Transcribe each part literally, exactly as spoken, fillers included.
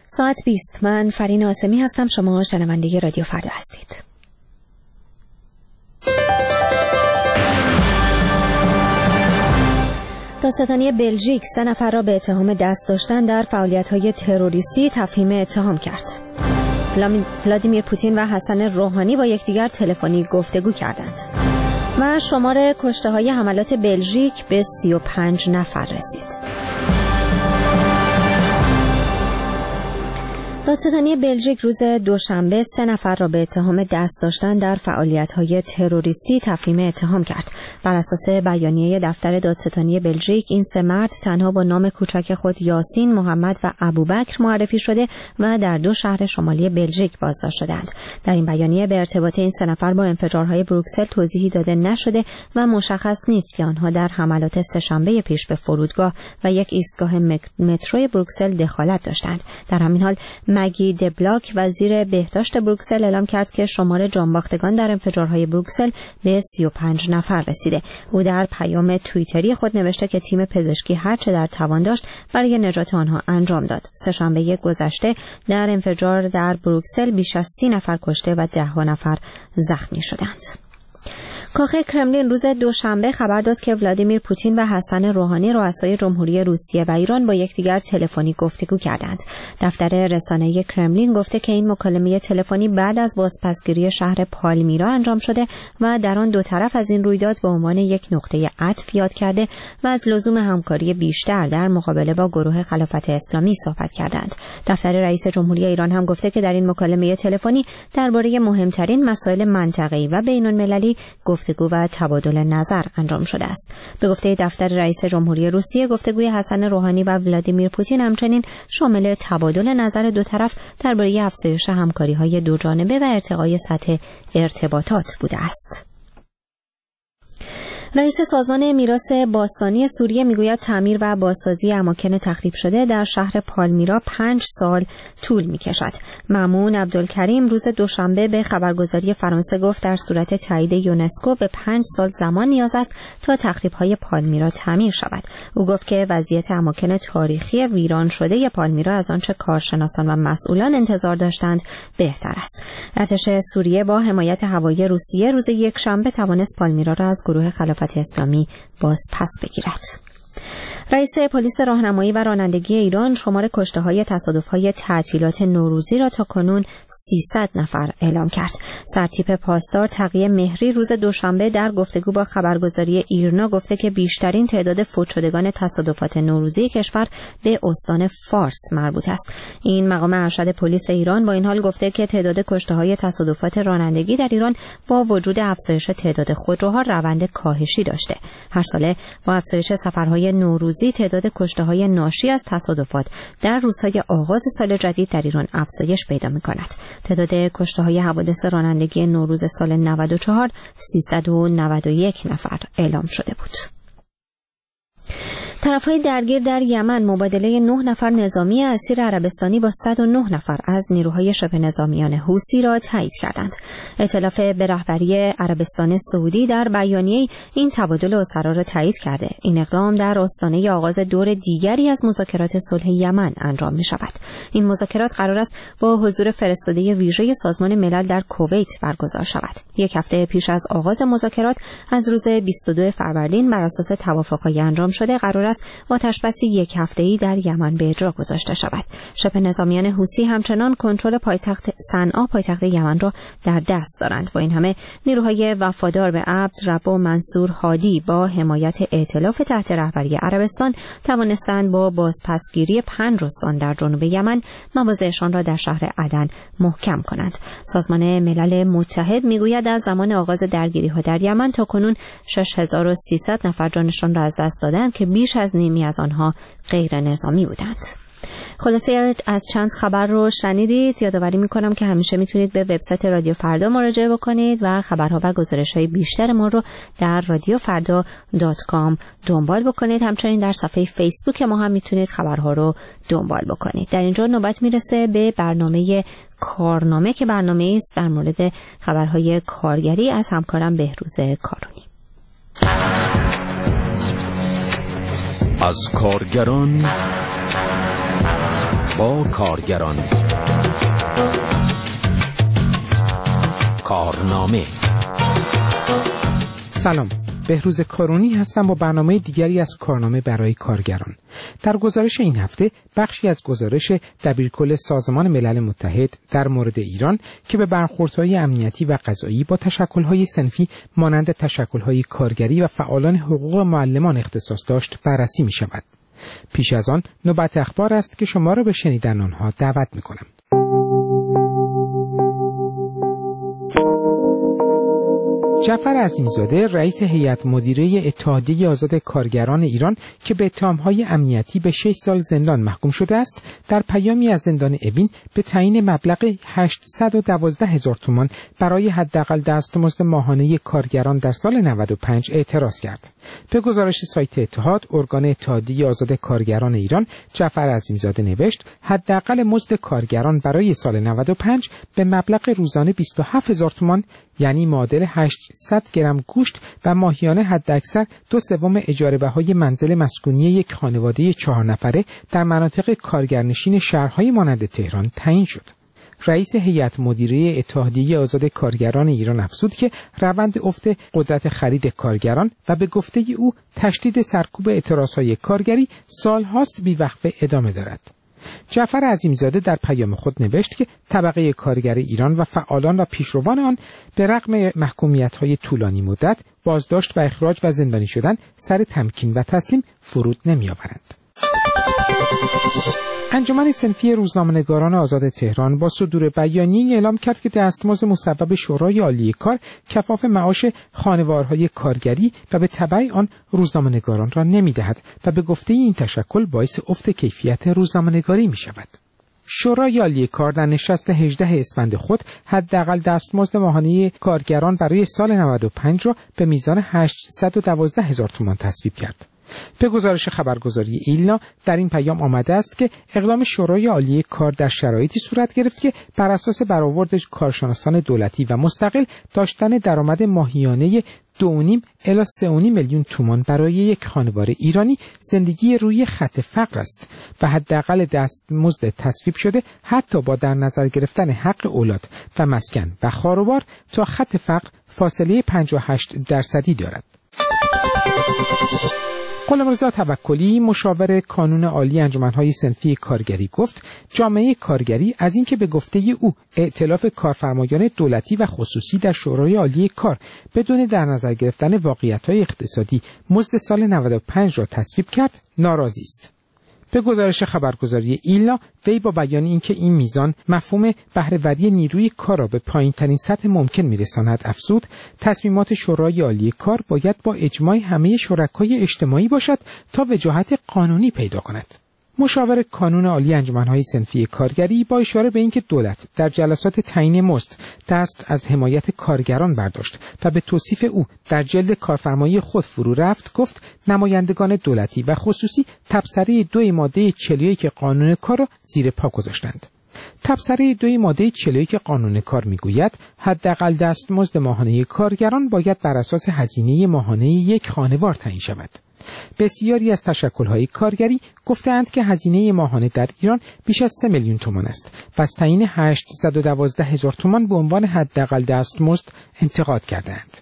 ساعت بیست. من فرین آسمی هستم. شما شنونده رادیو فردا هستید. دادستانی بلژیک سه نفر را به اتهام دست داشتن در فعالیت‌های تروریستی تفهیم اتهام کرد. ولادیمیر پوتین و حسن روحانی با یکدیگر تلفنی گفتگو کردند. و شمار کشته‌های حملات بلژیک به سی و پنج نفر رسید. دادستانی بلژیک روز دوشنبه سه نفر را به اتهام دست داشتن در فعالیت‌های تروریستی تفهیم اتهام کرد. بر اساس بیانیه دفتر دادستانی بلژیک، این سه مرد تنها با نام کوچک خود یاسین، محمد و ابوبکر معرفی شده و در دو شهر شمالی بلژیک بازداشت شدند. در این بیانیه به ارتباط این سه نفر با انفجارهای بروکسل توضیحی داده نشده و مشخص نیست که آنها در حملات سه‌شنبه پیش به فرودگاه و یک ایستگاه مترو بروکسل دخالت داشتند. در همین حال مگی دبلاک وزیر بهداشت بروکسل اعلام کرد که شمار جانباختگان در انفجارهای بروکسل به سی و پنج نفر رسیده. او در پیام توییتری خود نوشته که تیم پزشکی هر چه در توان داشت برای نجات آنها انجام داد. سه‌شنبه گذشته در انفجار در بروکسل بیش از سی نفر کشته و ده نفر زخمی شدند. کاخ کرملین روز دوشنبه خبر داد که ولادیمیر پوتین و حسن روحانی رؤسای جمهوری روسیه و ایران با یکدیگر تلفنی گفتگو کردند. دفتر رسانه‌ای کرملین گفته که این مکالمه تلفنی بعد از بازپسگیری شهر پالمیرا انجام شده و در آن دو طرف از این رویداد به عنوان یک نقطه عطف یاد کرده و از لزوم همکاری بیشتر در مقابله با گروه خلافت اسلامی صحبت کردند. دفتر رئیس جمهوری ایران هم گفته که در این مکالمه تلفنی درباره مهمترین مسائل منطقه‌ای و بین‌المللی گفتگو و تبادل نظر انجام شده است. به گفته دفتر رئیس جمهوری روسیه، گفتگوی حسن روحانی و ولادیمیر پوتین همچنین شامل تبادل نظر دو طرف درباره افزایش همکاری‌های دو جانبه و ارتقای سطح ارتباطات بوده است. رئیس سازمان میراث باستانی سوریه میگوید تعمیر و بازسازی اماکن تخریب شده در شهر پالمیرا پنج سال طول میکشد. مامون عبدالکریم روز دوشنبه به خبرگزاری فرانسه گفت در صورت تایید یونسکو به پنج سال زمان نیاز است تا تخریب‌های پالمیرا تعمیر شود. او گفت که وضعیت اماکن تاریخی ویران شده پالمیرا از آنچه کارشناسان و مسئولان انتظار داشتند بهتر است. ارتش سوریه با حمایت هوایی روسیه روز یکشنبه توانست پالمیرا را از گروه خلافت اسلامی باز پس بگیرد. رئیس پلیس راهنمایی و رانندگی ایران شمار کشته‌های تصادف‌های تعطیلات نوروزی را تاکنون سیصد نفر اعلام کرد. سرتیپ پاسدار تقی مهری روز دوشنبه در گفتگو با خبرگزاری ایرنا گفته که بیشترین تعداد فوت شدگان تصادفات نوروزی کشور به استان فارس مربوط است. این مقام ارشد پلیس ایران با این حال گفته که تعداد کشته‌های تصادفات رانندگی در ایران با وجود افزایش تعداد خودروها روند کاهشی داشته. هر ساله با افزایش سفرهای نوروزی تعداد کشته‌های ناشی از تصادفات در روزهای آغاز سال جدید در ایران افزایش پیدا می‌کند. تعداد کشته‌های حوادث رانندگی نوروز سال نود و چهار سیصد و نود و یک نفر اعلام شده بود. طرف‌های درگیر در یمن مبادله نه نفر نظامی اسیر عربستانی با صد و نه نفر از نیروهای شبه نظامیان حوثی را تایید کردند. ائتلاف به رهبری عربستان سعودی در بیانیه این تبادل اسرا را تایید کرده. این اقدام در آستانه آغاز دور دیگری از مذاکرات صلح یمن انجام می‌شود. این مذاکرات قرار است با حضور فرستاده ویژه سازمان ملل در کویت برگزار شود. یک هفته پیش از آغاز مذاکرات از روز بیست و دو فروردین بر اساس توافق‌های انجام شده قرار است آتش‌بسی یک هفته‌ای در یمن به اجرا گذاشته شود. شبه نظامیان حوثی همچنان کنترل پایتخت صنعا پایتخت یمن را در دست دارند. با این همه نیروهای وفادار به عبد رب و منصور هادی با حمایت ائتلاف تحت رهبری عربستان توانستند با بازپسگیری پنج استان در جنوب یمن مواضعشان را در شهر عدن محکم کنند. سازمان ملل متحد میگوید از زمان آغاز درگیری‌ها در یمن تاکنون شش هزار و سیصد نفر جانشان را از دست دادند که بیش از نیمی از آنها غیر نظامی بودند. خلاصه از چند خبر رو شنیدید. یادآوری میکنم که همیشه میتونید به وبسایت رادیو فردا مراجعه بکنید و خبرها و گزارش‌های بیشتر ما رو در رادیو فردا دات کام دنبال بکنید. همچنین در صفحه فیسبوک ما هم میتونید خبرها رو دنبال بکنید. در اینجا نوبت میرسه به برنامه کارنامه که برنامه است در مورد خبرهای کارگری از همکارم بهروز کارونی. از کارگران با کارگران. کارنامه. سلام، بهروز کارونی هستم با برنامه دیگری از کارنامه برای کارگران. در گزارش این هفته بخشی از گزارش دبیرکل سازمان ملل متحد در مورد ایران که به برخوردهای امنیتی و قضایی با تشکل‌های صنفی مانند تشکل‌های کارگری و فعالان حقوق معلمان اختصاص داشت بررسی می‌شود. پیش از آن نوبت اخبار است که شما را به شنیدن آنها دعوت می‌کنم. جعفر عظیم‌زاده رئیس هیئت مدیره اتحادیه آزاد کارگران ایران که به اتهام‌های امنیتی به شش سال زندان محکوم شده است، در پیامی از زندان اوین به تعیین مبلغ هشتصد و دوازده هزار تومان برای حداقل دستمزد ماهانه کارگران در سال نود و پنج اعتراض کرد. به گزارش سایت اتحاد، ارگان اتحادیه آزاد کارگران ایران، جعفر عظیم‌زاده نوشت: حداقل مزد کارگران برای سال نود و پنج به مبلغ روزانه بیست و هفت هزار تومان، یعنی معادل هشتصد گرم گوشت و ماهیانه حداکثر دو سوم اجاره بهای منزل مسکونی یک خانواده چهار نفره در مناطق کارگرنشین شهرهای مانند تهران تعیین شد. رئیس هیئت مدیره اتحادیه آزاد کارگران ایران افزود که روند افت قدرت خرید کارگران و به گفته او تشدید سرکوب اعتراضهای کارگری سالهاست بی‌وقفه ادامه دارد. جعفر عظیم‌زاده در پیام خود نوشت که طبقه کارگر ایران و فعالان و پیشروان آن به رغم محکومیت‌های طولانی مدت، بازداشت و اخراج و زندانی شدن، سر تمکین و تسلیم فرود نمی‌آورند. انجمن صنفی روزنامه‌نگاران آزاد تهران با صدور بیانیه‌ای اعلام کرد که دستمزد مصوب شورای عالی کار کفاف معاش خانوارهای کارگری و به تبع آن روزنامه‌نگاران را نمی‌دهد و به گفته این تشکل باعث افت کیفیت روزنامه‌نگاری می‌شود. شورای عالی کار در نشست هجدهم اسفند خود حداقل دستمزد ماهانه کارگران برای سال نود و پنج را به میزان هشتصد و دوازده هزار تومان تصویب کرد. به گزارش خبرگزاری ایلنا در این پیام آمده است که اقدام شورای عالی کار در شرایطی صورت گرفت که بر اساس برآورد کارشناسان دولتی و مستقل داشتن درآمد ماهیانه دو و نیم الی سه و نیم میلیون تومان برای یک خانواده ایرانی زندگی روی خط فقر است و حداقل دستمزد تصویب شده حتی با در نظر گرفتن حق اولاد و مسکن و خاروبار تا خط فقر فاصله پنجاه و هشت درصدی دارد. غلامرضا توکلی مشاور کانون عالی انجمن‌های صنفی کارگری گفت جامعه کارگری از اینکه به گفته او ائتلاف کارفرمایان دولتی و خصوصی در شورای عالی کار بدون در نظر گرفتن واقعیت‌های اقتصادی مزد سال نود و پنج را تصویب کرد ناراضی است. به گزارش خبرگزاری ایلنا وی با بیان اینکه این میزان مفهوم بهره‌وری نیروی کار را به پایین‌ترین سطح ممکن می‌رساند افزود تصمیمات شورای عالی کار باید با اجماع همه شرکای اجتماعی باشد تا وجاهت قانونی پیدا کند. مشاور کانون عالی انجمن‌های صنفی کارگری با اشاره به اینکه دولت در جلسات تعیین مزد دست از حمایت کارگران برداشت و به توصیف او در جلد کارفرمایی خود فرو رفت، گفت نمایندگان دولتی و خصوصی تبصره دو ماده چهل و یک قانون کار را زیر پا گذاشتند. تبصره دو ماده چهل و یک قانون کار میگوید حداقل دستمزد ماهانه کارگران باید بر اساس هزینه ماهانه یک خانوار تعیین شود. بسیاری از تشکل‌های کارگری گفتند که هزینه ماهانه در ایران بیش از سه میلیون تومان است. پس تعیین هشتصد و دوازده هزار تومان به عنوان حداقل دستمزد انتقاد کردند.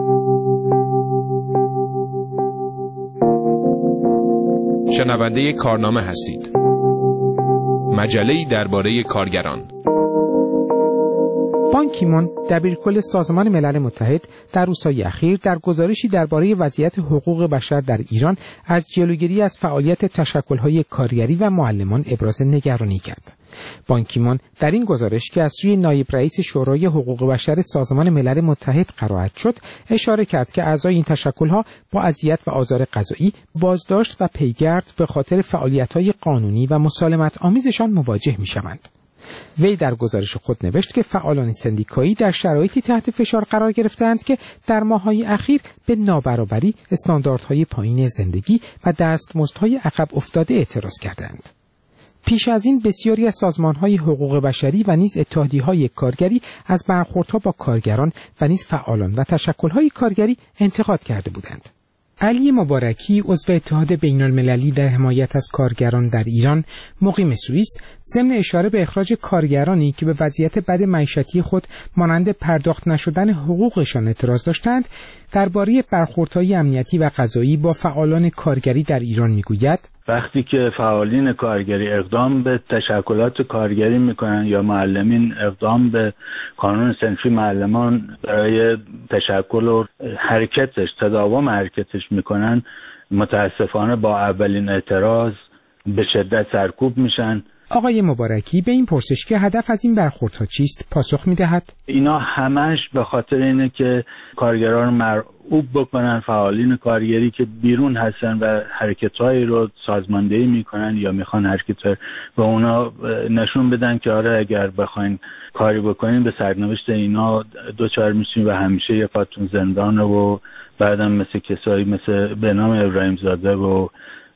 شنونده کارنامه هستید. مجله‌ای درباره کارگران. بان کی مون دبیرکل سازمان ملل متحد در روزهای اخیر در گزارشی درباره وضعیت حقوق بشر در ایران از جلوگیری از فعالیت تشکل‌های کارگری و معلمان ابراز نگرانی کرد. بان کی مون در این گزارش که از سوی نایب رئیس شورای حقوق بشر سازمان ملل متحد قرائت شد، اشاره کرد که اعضای این تشکل‌ها با اذیت و آزار قضایی، بازداشت و پیگرد به خاطر فعالیت‌های قانونی و مسالمت آمیزشان مواجه می‌شوند. وی در گزارش خود نوشت که فعالان سندیکایی در شرایطی تحت فشار قرار گرفتند که در ماه‌های اخیر به نابرابری، استانداردهای پایین زندگی و دستمزدهای عقب افتاده اعتراض کردند. پیش از این بسیاری از سازمان‌های حقوق بشری و نیز اتحادیه‌های کارگری از برخوردها با کارگران و نیز فعالان و تشکل‌های کارگری انتقاد کرده بودند. علی مبارکی عضو اتحاد بین‌المللی در حمایت از کارگران در ایران مقیم سوئیس ضمن اشاره به اخراج کارگرانی که به وضعیت بد معیشتی خود مانند پرداخت نشدن حقوقشان اعتراض داشتند درباره برخوردهای امنیتی و قضایی با فعالان کارگری در ایران میگوید وقتی که فعالین کارگری اقدام به تشکلات کارگری میکنن یا معلمین اقدام به قانون صنفی معلمان برای تشکل و حرکتش تداوم حرکتش میکنن، متاسفانه با اولین اعتراض به شدت سرکوب میشن. آقای مبارکی به این پرسش که هدف از این برخوردها چیست پاسخ میدهد اینا همش به خاطر اینه که کارگران مرعوب بکنن فعالین کارگری که بیرون هستن و حرکت‌هایی رو سازماندهی میکنن یا میخوان حرکت به اونا نشون بدن که آره اگر بخواین کاری بکنین به سرنوشت اینا دوچار میشین و همیشه یه پاتون زندانه و بعدم مثل کسایی مثل به نام ابراهیم زاده و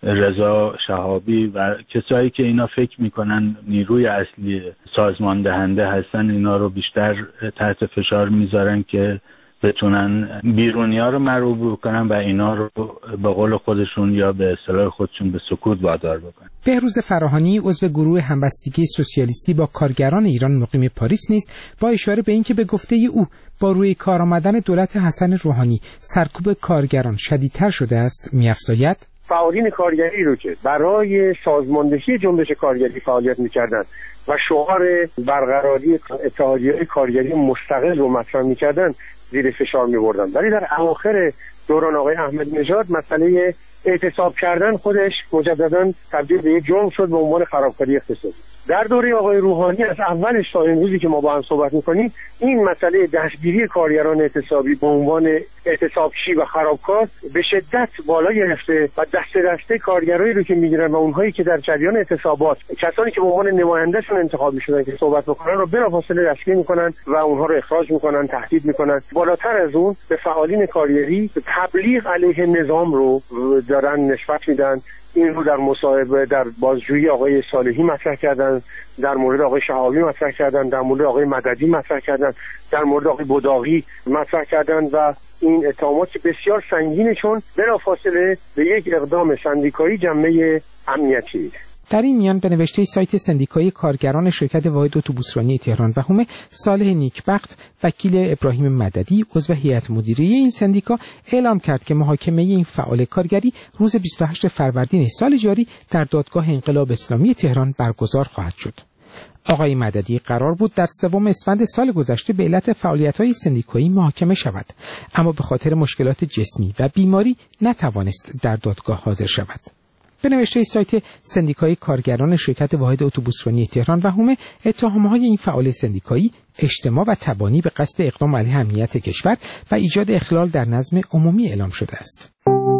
رضا شهابی و کسایی که اینا فکر میکنن نیروی اصلی سازمان دهنده هستن اینا رو بیشتر تحت فشار میذارن که بتونن بیرونیا رو مرعوب بکنن و اینا رو به قول خودشون یا به اصطلاح خودشون به سکوت وادار بکنن. بهروز فراهانی عضو گروه همبستگی سوسیالیستی با کارگران ایران مقیم پاریس نیز با اشاره به اینکه به گفته او با روی کار آمدن دولت حسن روحانی سرکوب کارگران شدیدتر شده است می‌افزاید فعالین کارگری رو که برای سازماندهی جنبش کارگری فعالیت می‌کردند و شعار برقراری اتحادیه کارگری مستقل رو مطرح می‌کردند زیر فشار می‌بردن، ولی در اواخر دوران آقای احمدی نژاد مسئله اعتصاب کردن خودش مجدداً تبدیل به یک جرم شد به عنوان خرابکاری اقتصادی. در دوره آقای روحانی از اولش تا امروزی که ما با هم صحبت می‌کنیم این مسئله دستگیری کارگران اعتصابی به عنوان اعتصابچی و خرابکار به شدت بالا گرفته و دست دسته کارگرایی رو که می‌گیرن و اونهایی که در جریان اعتصابات کسانی که به عنوان نمایندهشون انتخاب می‌شدن که صحبت بکنن رو بلافاصله دستگیر می‌کنن و اونها رو اخراج می‌کنن، تهدید می‌کنن. بالاتر از اون به فعالین کارگری تبلیغ علیه نظام رو دارن نسبت میدن. این رو در مصاحبه در بازجویی آقای صالحی مطرح کردن، در مورد آقای شهابی مطرح کردن، در مورد آقای مددی مطرح کردن، در مورد آقای بداغی مطرح کردن و این اتهامات بسیار سنگینه چون بلافاصله به یک اقدام سندیکایی جنبه امنیتی. در این میان به نوشته سایت سندیکای کارگران شرکت واحد اتوبوسرانی تهران و هومه صالح نیکبخت وکیل ابراهیم مددی عضو هیئت مدیره این سندیکا اعلام کرد که محاکمه این فعال کارگری روز بیست و هشتم فروردین سال جاری در دادگاه انقلاب اسلامی تهران برگزار خواهد شد. آقای مددی قرار بود در سوم اسفند سال گذشته به علت فعالیت‌های سندیکایی محاکمه شود، اما به خاطر مشکلات جسمی و بیماری نتوانست در دادگاه حاضر شود. به نوشته سایت سندیکای کارگران شرکت واحد اتوبوسرانی تهران و هومه اتهام‌های این فعال سندیکایی اجتماع و تبانی به قصد اقدام علیه امنیت کشور و ایجاد اخلال در نظم عمومی اعلام شده است.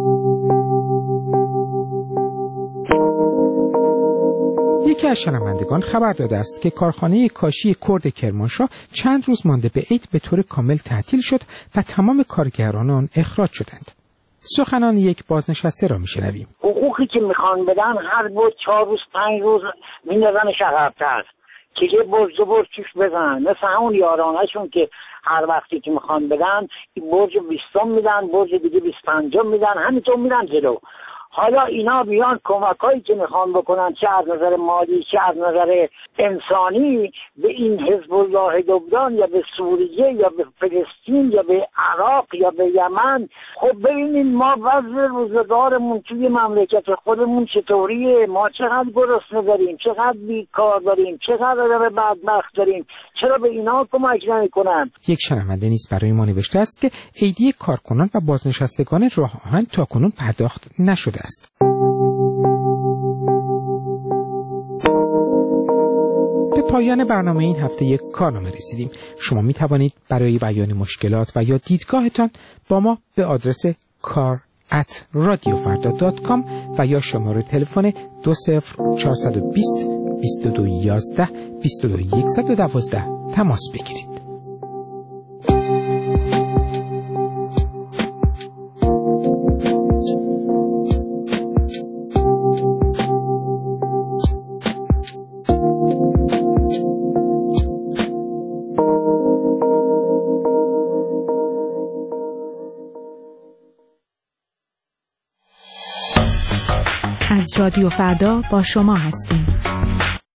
یکی از شنوندگان خبر داده است که کارخانه کاشی کرد کرمانشاه چند روز مانده به عید به طور کامل تعطیل شد و تمام کارگران آن اخراج شدند. سخنان یک بازنشسته را میشنویم. حقوقی که میخوان بدن هر بود چهار روز پنج روز میندازن عقب‌تر که یه برج دو برج توش بزنن، مثل همون یارانهشون که هر وقتی که میخوان بدن برج بیستم میدن، برج دیگه بیست پنجم میدن، همینطور میدن جلو. حالا اینا بیان کمکایی که میخوان بکنن چه از نظر مالی چه از نظر انسانی به این حزب الله لبنان یا به سوریه یا به فلسطین یا به عراق یا به یمن، خب ببینین ما وضع روزگارمون توی مملکت خودمون چطوریه، ما چقدر گرسنه داریم، چقدر بیکار داریم، چقدر آدم بدبخت داریم، چرا به اینا کمک نمیکنن؟ یک شنونده نیز برای ما نوشته است که ایدی کارکنان و بازنشستگان راه آهن تاکنون پرداخت نشده است. به پایان برنامه این هفته یک کارنامه رسیدیم. شما می توانید برای بیان مشکلات و یا دیدگاهتان با ما به آدرس کار ات رادیو فردا دات کام و یا شماره تلفن دو صفر چهار دو صفر بیست و دو یازده بیست و دو صد و دوازده تماس بگیرید. رادیو فردا با شما هستیم.